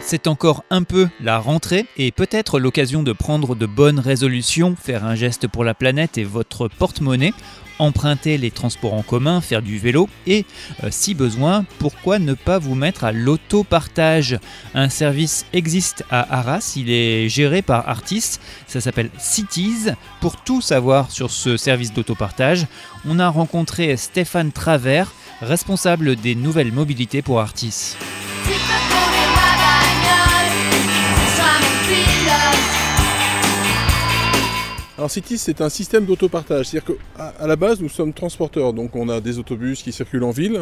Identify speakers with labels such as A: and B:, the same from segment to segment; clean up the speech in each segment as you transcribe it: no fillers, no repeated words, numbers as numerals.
A: C'est encore un peu la rentrée et peut-être l'occasion de prendre de bonnes résolutions, faire un geste pour la planète et votre porte-monnaie, emprunter les transports en commun, faire du vélo et, si besoin, pourquoi ne pas vous mettre à l'autopartage ? Un service existe à Arras, il est géré par Artis, ça s'appelle Cities. Pour tout savoir sur ce service d'autopartage, on a rencontré Stéphane Travers, responsable des nouvelles mobilités pour Artis.
B: Alors Cities, c'est un système d'autopartage, c'est-à-dire qu'à la base nous sommes transporteurs, donc on a des autobus qui circulent en ville,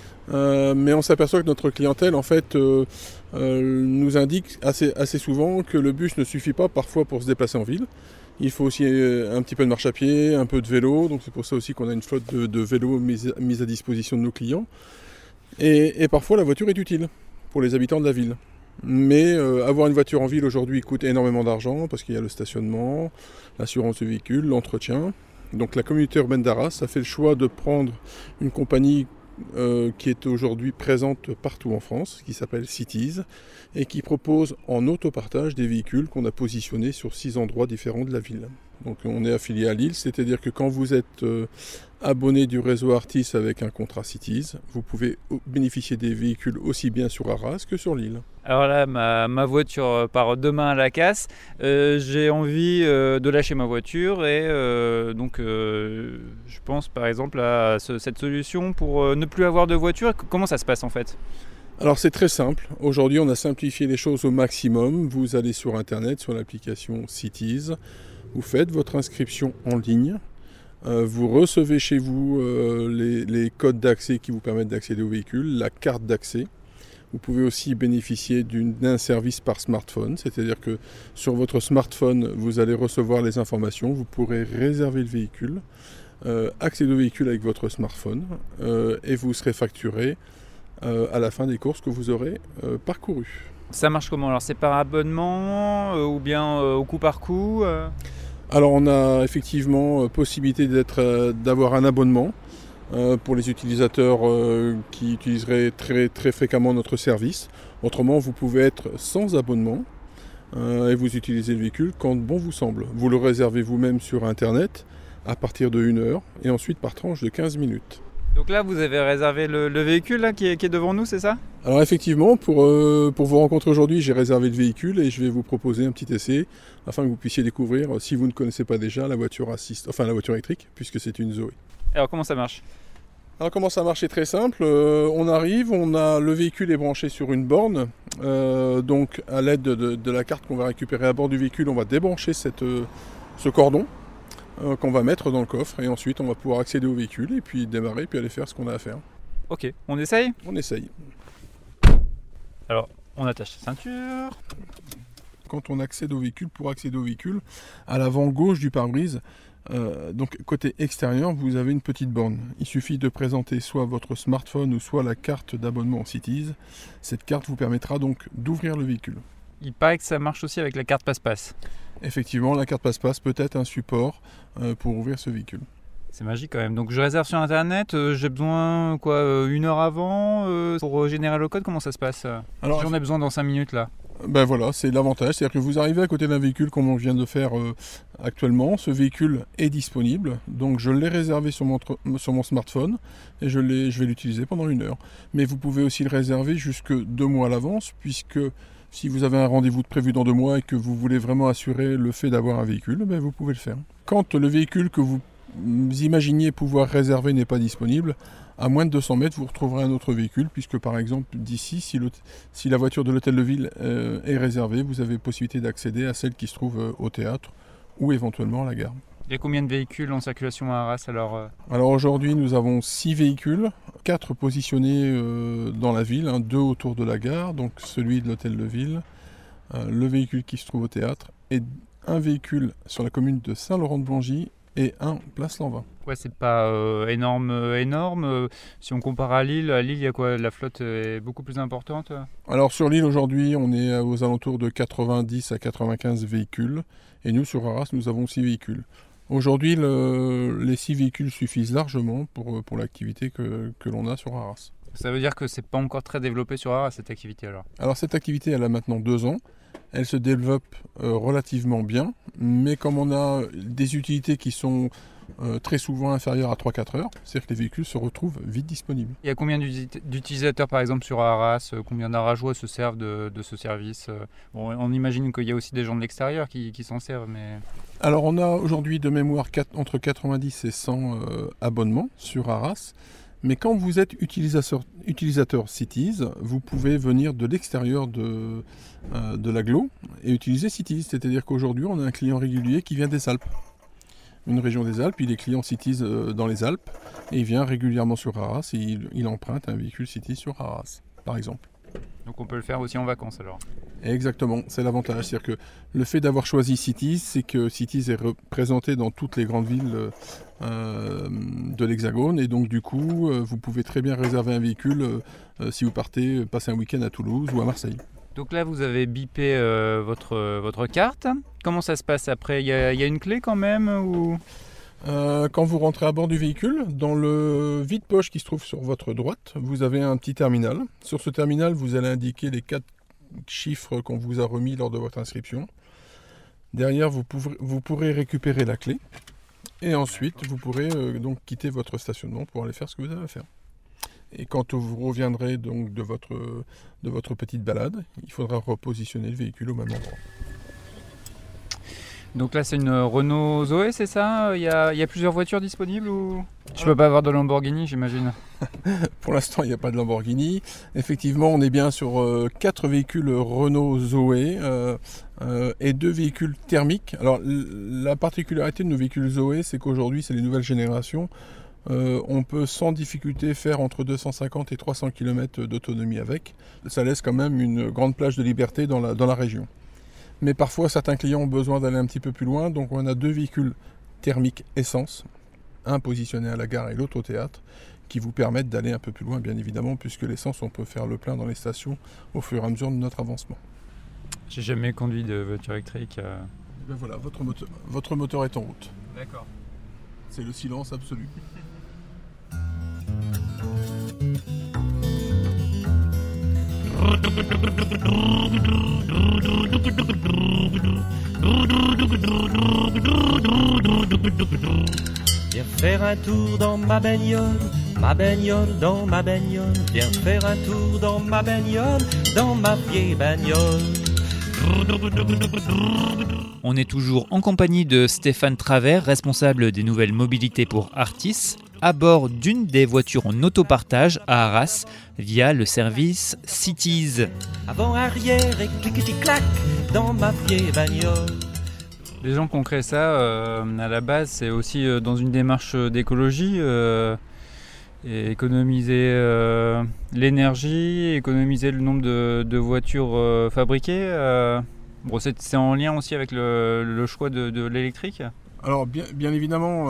B: mais on s'aperçoit que notre clientèle en fait nous indique assez souvent que le bus ne suffit pas parfois pour se déplacer en ville. Il faut aussi un petit peu de marche à pied, un peu de vélo, donc c'est pour ça aussi qu'on a une flotte de vélos mise à disposition de nos clients. Et parfois la voiture est utile pour les habitants de la ville. Mais avoir une voiture en ville aujourd'hui coûte énormément d'argent parce qu'il y a le stationnement, l'assurance du véhicule, l'entretien. Donc la communauté urbaine d'Arras a fait le choix de prendre une compagnie qui est aujourd'hui présente partout en France, qui s'appelle Cities, et qui propose en autopartage des véhicules qu'on a positionnés sur 6 endroits différents de la ville. Donc on est affilié à Lille, c'est-à-dire que quand vous êtes abonné du réseau Artis avec un contrat Cities, vous pouvez bénéficier des véhicules aussi bien sur Arras que sur Lille.
C: Alors là, ma voiture part demain à la casse. J'ai envie de lâcher ma voiture et donc je pense par exemple à cette solution pour ne plus avoir de voiture. Comment ça se passe en fait ?
B: Alors c'est très simple. Aujourd'hui, on a simplifié les choses au maximum. Vous allez sur Internet, sur l'application Cities. Vous faites votre inscription en ligne. Vous recevez chez vous les codes d'accès qui vous permettent d'accéder au véhicule, la carte d'accès. Vous pouvez aussi bénéficier d'un service par smartphone, c'est-à-dire que sur votre smartphone, vous allez recevoir les informations, vous pourrez réserver le véhicule, accéder au véhicule avec votre smartphone et vous serez facturé à la fin des courses que vous aurez parcourues.
C: Ça marche comment ? Alors c'est par abonnement ou bien au coup par coup
B: Alors on a effectivement possibilité d'avoir un abonnement pour les utilisateurs qui utiliseraient très, très fréquemment notre service. Autrement, vous pouvez être sans abonnement et vous utilisez le véhicule quand bon vous semble. Vous le réservez vous-même sur Internet à partir de 1 heure et ensuite par tranche de 15 minutes.
C: Donc là, vous avez réservé le véhicule là, qui est devant nous, c'est ça ?
B: Alors effectivement, pour vous rencontrer aujourd'hui, j'ai réservé le véhicule et je vais vous proposer un petit essai afin que vous puissiez découvrir, si vous ne connaissez pas déjà, la voiture électrique, puisque c'est une Zoé.
C: Alors comment ça marche ?
B: Alors comment ça marche ? C'est très simple. On arrive, le véhicule est branché sur une borne. Donc à l'aide de la carte qu'on va récupérer à bord du véhicule, on va débrancher ce cordon qu'on va mettre dans le coffre et ensuite on va pouvoir accéder au véhicule et puis démarrer puis aller faire ce qu'on a à faire.
C: Ok, on essaye ?
B: On essaye.
C: Alors on attache la ceinture.
B: Quand on accède au véhicule, pour accéder au véhicule, à l'avant gauche du pare-brise, donc côté extérieur, vous avez une petite borne. Il suffit de présenter soit votre smartphone ou soit la carte d'abonnement Cities. Cette carte vous permettra donc d'ouvrir le véhicule.
C: Il paraît que ça marche aussi avec la carte passe-passe.
B: Effectivement, la carte passe-passe peut être un support pour ouvrir ce véhicule.
C: C'est magique quand même. Donc je réserve sur Internet, j'ai besoin 1 heure avant pour générer le code, comment ça se passe ? Alors, j'en ai besoin dans 5 minutes là.
B: Ben voilà, c'est l'avantage, c'est-à-dire que vous arrivez à côté d'un véhicule comme on vient de faire actuellement, ce véhicule est disponible, donc je l'ai réservé sur mon smartphone et je vais l'utiliser pendant 1 heure. Mais vous pouvez aussi le réserver jusque 2 mois à l'avance, puisque si vous avez un rendez-vous de prévu dans 2 mois et que vous voulez vraiment assurer le fait d'avoir un véhicule, ben vous pouvez le faire. Quand le véhicule que vous imaginiez pouvoir réserver n'est pas disponible, à moins de 200 mètres, vous retrouverez un autre véhicule, puisque par exemple, d'ici, si la voiture de l'hôtel de ville est réservée, vous avez possibilité d'accéder à celle qui se trouve au théâtre ou éventuellement à la gare.
C: Il y a combien de véhicules en circulation à Arras alors
B: aujourd'hui, nous avons 6 véhicules, 4 positionnés dans la ville, 2 autour de la gare, donc celui de l'hôtel de ville, le véhicule qui se trouve au théâtre, et un véhicule sur la commune de Saint-Laurent-de-Blangy et un place Lanvin.
C: Ouais, c'est pas énorme. Si on compare à Lille, il y a quoi ? La flotte est beaucoup plus importante ?
B: Alors sur l'île aujourd'hui, on est aux alentours de 90 à 95 véhicules. Et nous, sur Arras, nous avons 6 véhicules. Aujourd'hui, les 6 véhicules suffisent largement pour l'activité que l'on a sur Arras.
C: Ça veut dire que c'est pas encore très développé sur Arras, cette activité alors?
B: Alors cette activité, elle a maintenant 2 ans. Elle se développe relativement bien, mais comme on a des utilités qui sont très souvent inférieures à 3-4 heures, c'est-à-dire que les véhicules se retrouvent vite disponibles.
C: Il y a combien d'utilisateurs par exemple sur Arras? Combien d'Arageois se servent de ce service? Bon, on imagine qu'il y a aussi des gens de l'extérieur qui s'en servent, mais...
B: Alors on a aujourd'hui de mémoire entre 90 et 100 abonnements sur Arras. Mais quand vous êtes utilisateur Cities, vous pouvez venir de l'extérieur de l'agglo et utiliser Cities. C'est-à-dire qu'aujourd'hui, on a un client régulier qui vient des Alpes. Une région des Alpes, il est client Cities dans les Alpes et il vient régulièrement sur Arras et il emprunte un véhicule Cities sur Arras, par exemple.
C: Donc on peut le faire aussi en vacances alors?
B: Exactement, c'est l'avantage. C'est-à-dire que le fait d'avoir choisi Cities, c'est que Cities est représenté dans toutes les grandes villes de l'Hexagone et donc du coup, vous pouvez très bien réserver un véhicule si vous partez passer un week-end à Toulouse ou à Marseille.
C: Donc là, vous avez bipé votre carte. Comment ça se passe après? Il y a une clé quand même ou...
B: Quand vous rentrez à bord du véhicule, dans le vide-poche qui se trouve sur votre droite, vous avez un petit terminal. Sur ce terminal, vous allez indiquer les 4 chiffres qu'on vous a remis lors de votre inscription. Derrière, vous pourrez récupérer la clé. Et ensuite, vous pourrez donc quitter votre stationnement pour aller faire ce que vous avez à faire. Et quand vous reviendrez donc de votre petite balade, il faudra repositionner le véhicule au même endroit.
C: Donc là, c'est une Renault Zoé, c'est ça? Il y a plusieurs voitures disponibles ou... Je peux pas avoir de Lamborghini, j'imagine.
B: Pour l'instant, il n'y a pas de Lamborghini. Effectivement, on est bien sur 4 véhicules Renault Zoé et 2 véhicules thermiques. Alors, la particularité de nos véhicules Zoé, c'est qu'aujourd'hui, c'est les nouvelles générations. On peut sans difficulté faire entre 250 et 300 km d'autonomie avec. Ça laisse quand même une grande plage de liberté dans la région. Mais parfois, certains clients ont besoin d'aller un petit peu plus loin, donc on a 2 véhicules thermiques essence, un positionné à la gare et l'autre au théâtre, qui vous permettent d'aller un peu plus loin, bien évidemment, puisque l'essence, on peut faire le plein dans les stations au fur et à mesure de notre avancement.
C: J'ai jamais conduit de voiture électrique.
B: Ben voilà, votre moteur est en route.
C: D'accord.
B: C'est le silence absolu.
D: Viens faire un tour dans ma bagnole dans ma bagnole. Viens faire un tour dans ma bagnole, dans ma vieille bagnole.
A: On est toujours en compagnie de Stéphane Travers, responsable des nouvelles mobilités pour Artis, à bord d'une des voitures en autopartage à Arras via le service Cities.
D: Avant, arrière et cliqueti-clac dans ma vieille bagnole.
C: Les gens qui ont créé ça, à la base, c'est aussi dans une démarche d'écologie, et économiser l'énergie, économiser le nombre de voitures fabriquées. Bon, c'est en lien aussi avec le choix de l'électrique?
B: Alors bien évidemment,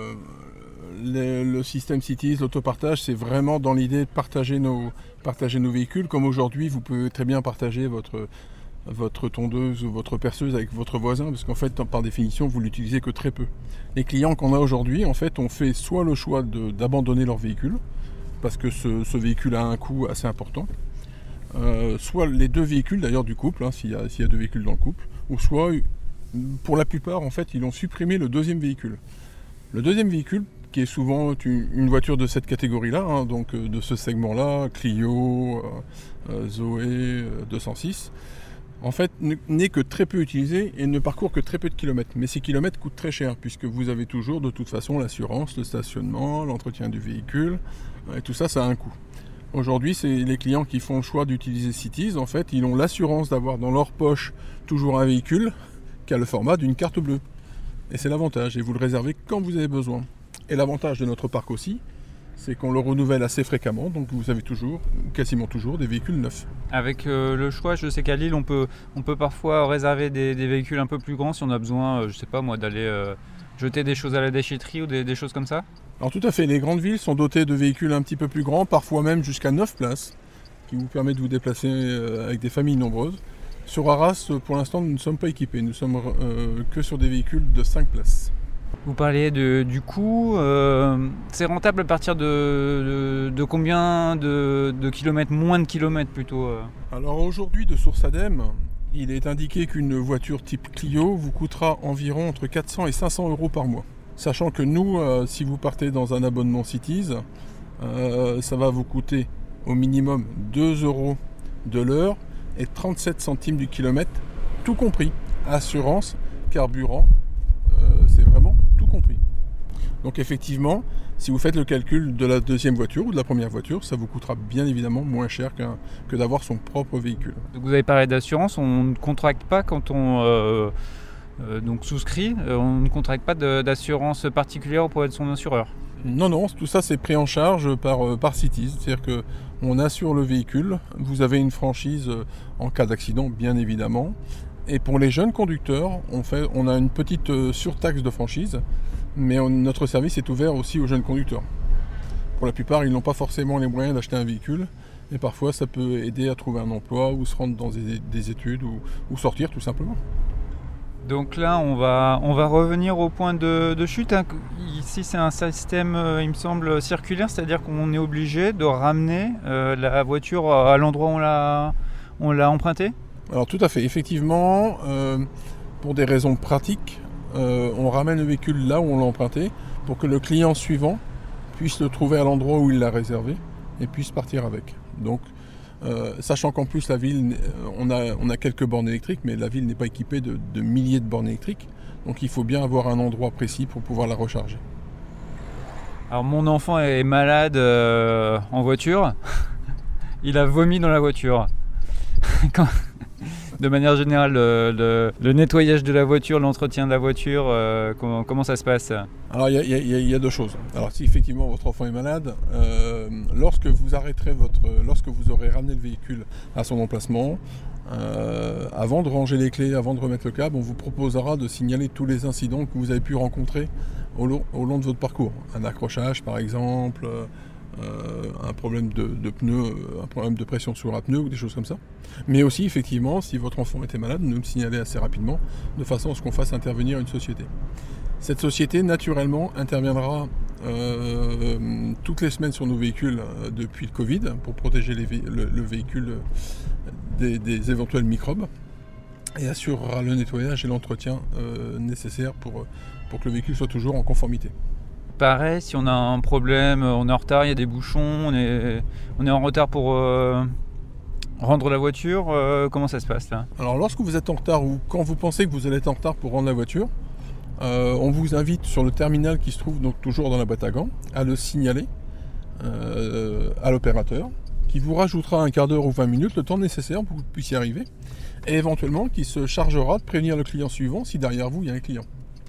B: le système Cities, l'autopartage, c'est vraiment dans l'idée de partager nos véhicules. Comme aujourd'hui, vous pouvez très bien partager votre tondeuse ou votre perceuse avec votre voisin, parce qu'en fait, par définition, vous l'utilisez que très peu. Les clients qu'on a aujourd'hui, en fait, ont fait soit le choix d'abandonner leur véhicule, parce que ce véhicule a un coût assez important, soit les 2 véhicules d'ailleurs du couple, s'il y a 2 véhicules dans le couple, ou soit, pour la plupart, en fait, ils ont supprimé le 2e véhicule. Le 2e véhicule, qui est souvent une voiture de cette catégorie-là, donc de ce segment-là, Clio, Zoé, 206, en fait, n'est que très peu utilisé et ne parcourt que très peu de kilomètres. Mais ces kilomètres coûtent très cher, puisque vous avez toujours, de toute façon, l'assurance, le stationnement, l'entretien du véhicule, et tout ça, ça a un coût. Aujourd'hui, c'est les clients qui font le choix d'utiliser Cities. En fait, ils ont l'assurance d'avoir dans leur poche toujours un véhicule qui a le format d'une carte bleue. Et c'est l'avantage, et vous le réservez quand vous avez besoin. Et l'avantage de notre parc aussi, c'est qu'on le renouvelle assez fréquemment, donc vous avez toujours, quasiment toujours, des véhicules neufs.
C: Avec le choix, je sais qu'à Lille, on peut parfois réserver des véhicules un peu plus grands si on a besoin, je sais pas moi, d'aller jeter des choses à la déchetterie ou des choses comme ça.
B: Alors tout à fait, les grandes villes sont dotées de véhicules un petit peu plus grands, parfois même jusqu'à 9 places, qui vous permettent de vous déplacer avec des familles nombreuses. Sur Arras, pour l'instant, nous ne sommes pas équipés, nous sommes que sur des véhicules de 5 places.
C: Vous parliez du coût. C'est rentable à partir de combien de kilomètres, moins de kilomètres plutôt
B: Alors aujourd'hui, de source ADEME, il est indiqué qu'une voiture type Clio vous coûtera environ entre 400 et 500 euros par mois. Sachant que nous, si vous partez dans un abonnement Cities, ça va vous coûter au minimum 2 euros de l'heure et 37 centimes du kilomètre, tout compris. Assurance, carburant, c'est vraiment tout compris. Donc effectivement, si vous faites le calcul de la deuxième voiture ou de la première voiture, ça vous coûtera bien évidemment moins cher que d'avoir son propre véhicule.
C: Donc vous avez parlé d'assurance, on ne contracte pas quand on donc souscrit, on ne contracte pas d'assurance particulière auprès de son assureur.
B: Non, tout ça c'est pris en charge par Cities, c'est-à-dire qu'on assure le véhicule, vous avez une franchise en cas d'accident bien évidemment, et pour les jeunes conducteurs, on a une petite surtaxe de franchise, mais notre service est ouvert aussi aux jeunes conducteurs. Pour la plupart, ils n'ont pas forcément les moyens d'acheter un véhicule, et parfois ça peut aider à trouver un emploi ou se rendre dans des études ou sortir tout simplement.
C: Donc là, on va revenir au point de chute. Ici, c'est un système, il me semble, circulaire, c'est-à-dire qu'on est obligé de ramener la voiture à l'endroit où on l'a empruntée.
B: Alors tout à fait, effectivement, pour des raisons pratiques, on ramène le véhicule là où on l'a emprunté pour que le client suivant puisse le trouver à l'endroit où il l'a réservé et puisse partir avec. Donc, sachant qu'en plus la ville, on a quelques bornes électriques, mais la ville n'est pas équipée de milliers de bornes électriques, donc il faut bien avoir un endroit précis pour pouvoir la recharger.
C: Alors mon enfant est malade en voiture, il a vomi dans la voiture. De manière générale, le nettoyage de la voiture, l'entretien de la voiture, comment ça se passe ?
B: Alors il y a deux choses. Alors si effectivement votre enfant est malade, lorsque vous aurez ramené le véhicule à son emplacement, avant de ranger les clés, avant de remettre le câble, on vous proposera de signaler tous les incidents que vous avez pu rencontrer au long de votre parcours. Un accrochage par exemple, un problème de pneus, un problème de pression sur un pneu ou des choses comme ça. Mais aussi effectivement, si votre enfant était malade, nous le signaler assez rapidement, de façon à ce qu'on fasse intervenir une société. Cette société naturellement interviendra toutes les semaines sur nos véhicules depuis le Covid pour protéger le véhicule des éventuels microbes et assurera le nettoyage et l'entretien nécessaires pour que le véhicule soit toujours en conformité.
C: Pareil, si on a un problème, on est en retard, il y a des bouchons, on est en retard pour rendre la voiture, comment ça se passe là ?
B: Alors lorsque vous êtes en retard ou quand vous pensez que vous allez être en retard pour rendre la voiture, on vous invite sur le terminal qui se trouve donc toujours dans la boîte à gants à le signaler à l'opérateur qui vous rajoutera un quart d'heure ou 20 minutes, le temps nécessaire pour que vous puissiez arriver et éventuellement qui se chargera de prévenir le client suivant si derrière vous il y a un client.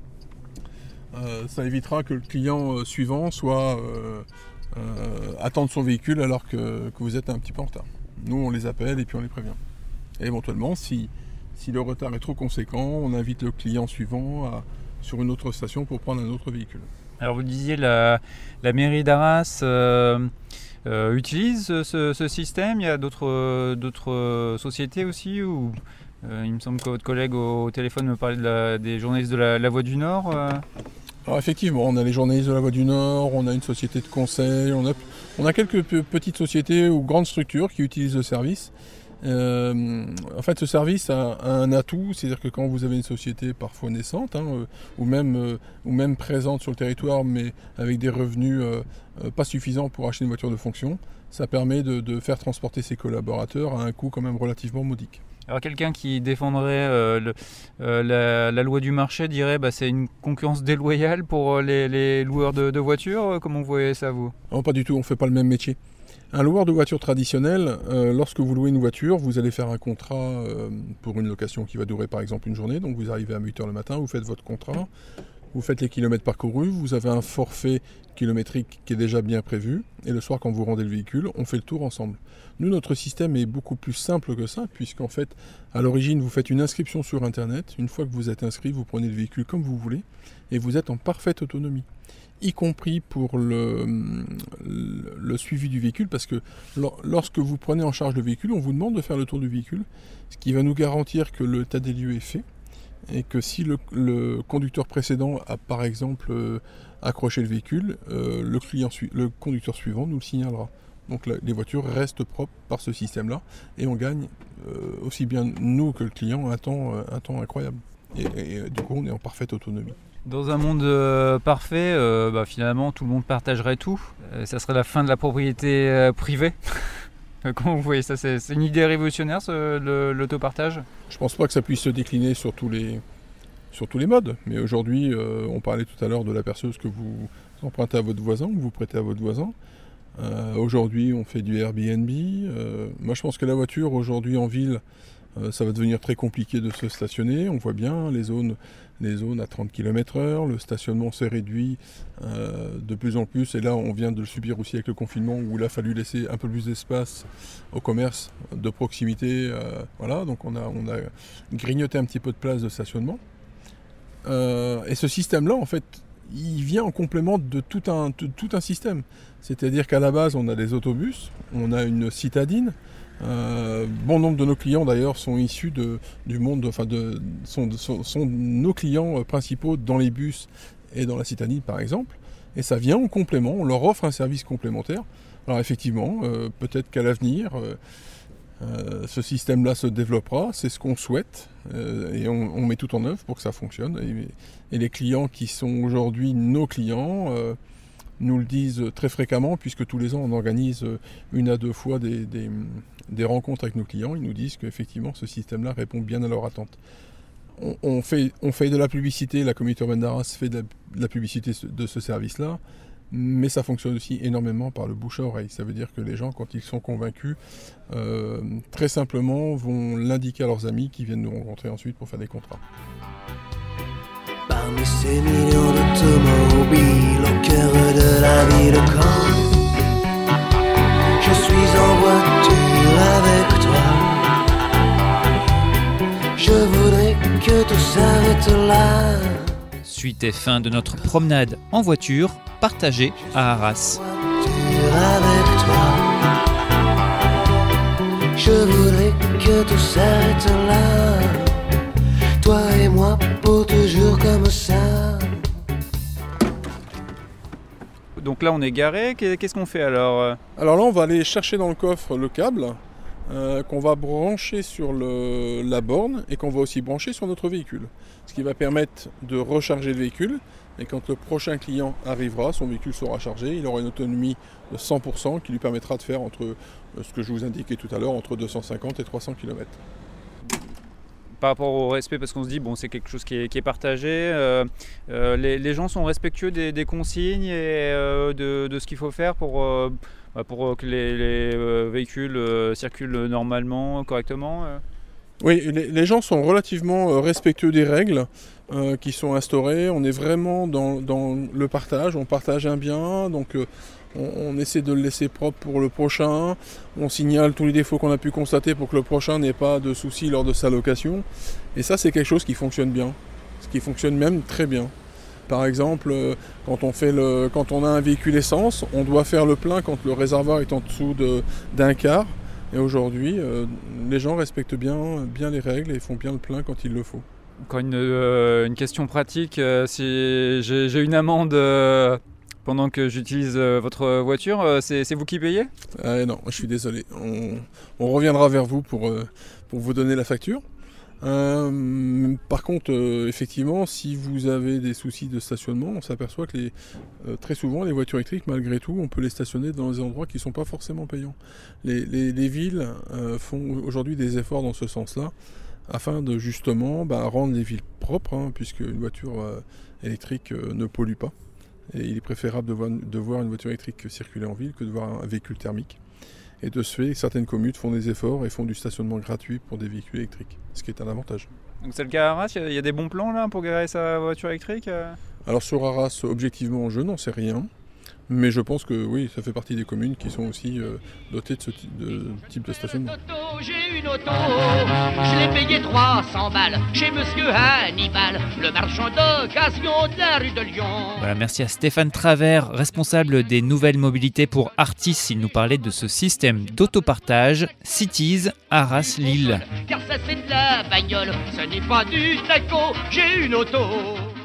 B: Ça évitera que le client suivant soit attende son véhicule alors que vous êtes un petit peu en retard. Nous on les appelle et puis on les prévient. Et éventuellement si le retard est trop conséquent, on invite le client suivant sur une autre station pour prendre un autre véhicule. Alors
C: vous disiez la mairie d'Arras utilise ce système, il y a d'autres sociétés aussi ou il me semble que votre collègue au téléphone me parlait des journalistes de la Voix du Nord.
B: Alors effectivement, on a les journalistes de la Voix du Nord, on a une société de conseil, on a quelques petites sociétés ou grandes structures qui utilisent le service. En fait, ce service a un atout, c'est-à-dire que quand vous avez une société parfois naissante, ou même présente sur le territoire, mais avec des revenus pas suffisants pour acheter une voiture de fonction, ça permet de faire transporter ses collaborateurs à un coût quand même relativement modique.
C: Alors quelqu'un qui défendrait la loi du marché dirait c'est une concurrence déloyale pour les loueurs de voitures. Comment vous voyez ça, vous ?
B: Non, pas du tout, on ne fait pas le même métier. Un loueur de voiture traditionnel, lorsque vous louez une voiture, vous allez faire un contrat pour une location qui va durer par exemple une journée. Donc vous arrivez à 8h le matin, vous faites votre contrat, vous faites les kilomètres parcourus, vous avez un forfait kilométrique qui est déjà bien prévu. Et le soir, quand vous rendez le véhicule, on fait le tour ensemble. Nous, notre système est beaucoup plus simple que ça, puisqu'en fait, à l'origine, vous faites une inscription sur Internet. Une fois que vous êtes inscrit, vous prenez le véhicule comme vous voulez, et vous êtes en parfaite autonomie, y compris pour le suivi du véhicule, parce que lorsque vous prenez en charge le véhicule, on vous demande de faire le tour du véhicule, ce qui va nous garantir que l'état des lieux est fait, et que si le conducteur précédent a par exemple accroché le véhicule, le conducteur suivant nous le signalera. Donc les voitures restent propres par ce système-là et on gagne aussi bien nous que le client un temps incroyable. Et du coup, on est en parfaite autonomie.
C: Dans un monde parfait, finalement, tout le monde partagerait tout. Ça serait la fin de la propriété privée. Comment vous voyez ça ? C'est une idée révolutionnaire, l'autopartage ?
B: Je pense pas que ça puisse se décliner sur tous les modes. Mais aujourd'hui, on parlait tout à l'heure de la perceuse que vous empruntez à votre voisin, que vous prêtez à votre voisin. Aujourd'hui, on fait du Airbnb. Moi, je pense que la voiture, aujourd'hui, en ville, ça va devenir très compliqué de se stationner. On voit bien les zones à 30 km/h. Le stationnement s'est réduit de plus en plus. Et là, on vient de le subir aussi avec le confinement où il a fallu laisser un peu plus d'espace au commerce de proximité. Voilà, donc on a grignoté un petit peu de place de stationnement. Et ce système-là, en fait, il vient en complément de tout un système. C'est-à-dire qu'à la base, on a des autobus, on a une citadine. Bon nombre de nos clients d'ailleurs sont issus du monde, sont nos clients principaux dans les bus et dans la citadine par exemple. Et ça vient en complément, on leur offre un service complémentaire. Alors effectivement, peut-être qu'à l'avenir, ce système-là se développera, c'est ce qu'on souhaite, et on met tout en œuvre pour que ça fonctionne. Et les clients qui sont aujourd'hui nos clients nous le disent très fréquemment, puisque tous les ans on organise 1 à 2 fois des rencontres avec nos clients. Ils nous disent qu'effectivement ce système-là répond bien à leurs attentes. On fait de la publicité, la communauté urbaine d'Arras fait de la publicité de ce service-là, mais ça fonctionne aussi énormément par le bouche à oreille. Ça veut dire que les gens, quand ils sont convaincus, très simplement vont l'indiquer à leurs amis qui viennent nous rencontrer ensuite pour faire des contrats.
E: Parmi ces millions d'automobiles au cœur de la ville de Caen, je suis en voiture avec toi. Je voudrais que tout s'arrête là.
A: Suite et fin de notre promenade en voiture partagée à Arras.
E: Avec toi, je voudrais que tout s'arrête là. Toi et moi pour toujours comme ça.
C: Donc là on est garé, qu'est-ce qu'on fait alors ?
B: Alors là, on va aller chercher dans le coffre le câble qu'on va brancher sur la borne et qu'on va aussi brancher sur notre véhicule. Ce qui va permettre de recharger le véhicule. Et quand le prochain client arrivera, son véhicule sera chargé, il aura une autonomie de 100% qui lui permettra de faire entre ce que je vous indiquais tout à l'heure, entre 250 et 300 km.
C: Par rapport au respect, parce qu'on se dit bon c'est quelque chose qui est partagé, les gens sont respectueux des consignes et de ce qu'il faut faire pour que les véhicules circulent normalement, correctement.
B: Oui, les gens sont relativement respectueux des règles qui sont instaurées. On est vraiment dans le partage, on partage un bien, donc on essaie de le laisser propre pour le prochain. On signale tous les défauts qu'on a pu constater pour que le prochain n'ait pas de soucis lors de sa location. Et ça, c'est quelque chose qui fonctionne bien, ce qui fonctionne même très bien. Par exemple, quand on a un véhicule essence, on doit faire le plein quand le réservoir est en dessous d'un quart. Et aujourd'hui, les gens respectent bien les règles et font bien le plein quand il le faut.
C: Encore une question pratique, si j'ai une amende pendant que j'utilise votre voiture, c'est vous qui payez ?
B: Non, je suis désolé. On reviendra vers vous pour vous donner la facture. Par contre, effectivement, si vous avez des soucis de stationnement, on s'aperçoit que très souvent les voitures électriques, malgré tout, on peut les stationner dans des endroits qui ne sont pas forcément payants. Les villes font aujourd'hui des efforts dans ce sens-là, afin de justement rendre les villes propres, puisque une voiture électrique ne pollue pas. Et il est préférable de voir une voiture électrique circuler en ville que de voir un véhicule thermique. Et de ce fait, certaines communes font des efforts et font du stationnement gratuit pour des véhicules électriques, ce qui est un avantage.
C: Donc c'est le cas à Arras, il y a des bons plans là pour garer sa voiture électrique ?
B: Alors sur Arras, objectivement, je n'en sais rien. Mais je pense que oui, ça fait partie des communes qui sont aussi dotées de ce type de stationnement.
F: J'ai une auto, je l'ai payé 300 balles chez monsieur Hannibal, le marchand d'occasion de la rue de Lyon.
A: Voilà, merci à Stéphane Travers, responsable des nouvelles mobilités pour Artis. Il nous parlait de ce système d'autopartage Cities Arras-Lille.
F: Car ça c'est de la bagnole, ce n'est pas du taco, j'ai une auto.